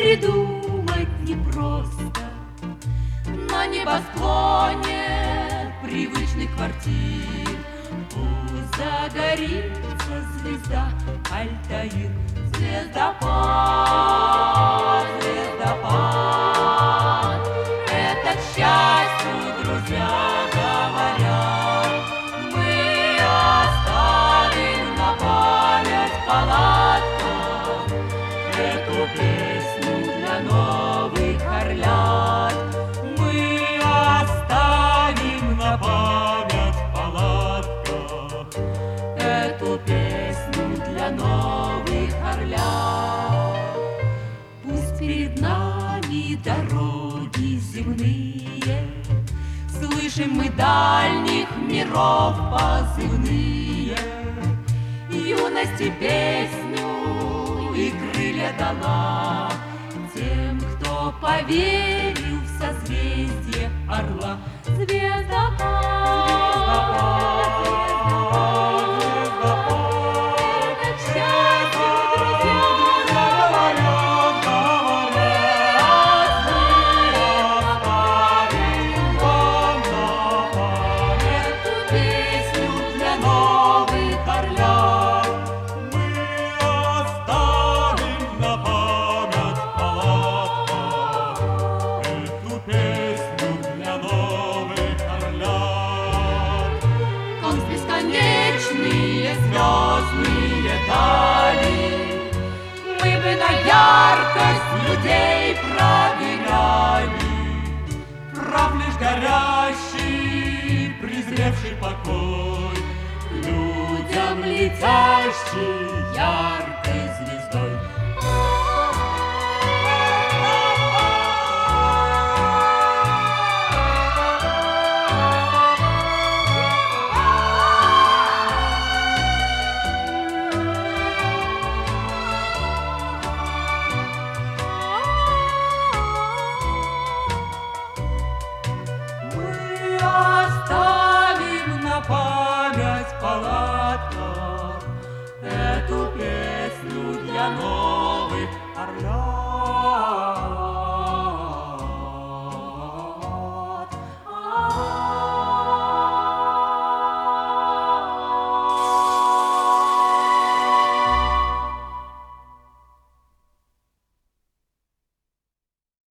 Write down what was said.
придумать непросто. На небосклоне привычных квартир пусть загорится звезда Альтаир. Звездопад, звездопад, это к счастью, друзья говорят. Мы оставим на память палатках эту песню для новых орлят. Мы оставим на память палатках эту песню для новых орлят. Пусть перед нами дороги земные, слышим мы дальних миров позывные, юности песню и крылья дала тем, кто поверил в созвездие орла. Звездопад, звездопад, это к счастью, друзья говорят. Мы оставим вам на память эту песню для новых орлят. Мы оставим на память палатках эту песню для новых орлят. Сквозь бесконечные звездные дали мы бы на яркость людей проверяли. Прав лишь горящий, презревший покой, Людям летящей яркой звездой.